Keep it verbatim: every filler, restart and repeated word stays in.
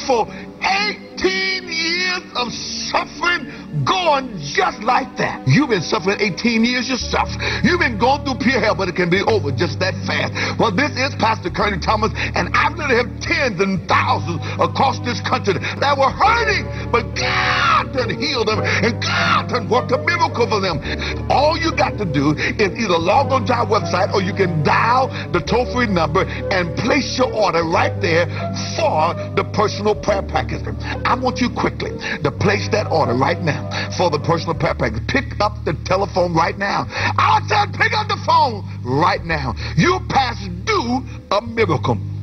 for eighteen years of suffering, going just like that. You've been suffering eighteen years yourself. You've been going through pure hell, but it can be over just that fast. Well, this is Pastor Curly Thomas, and I've literally have tens and thousands across this country that were hurting, but God done healed them, and God done worked a miracle for them. All you got to do is either log on to our website, or you can dial the toll-free number and place your order right there for the personal prayer package. I want you quickly to place that order right now for the personal prayer package. Pick up the telephone right now. I said pick up the phone right now. You pass due a miracle.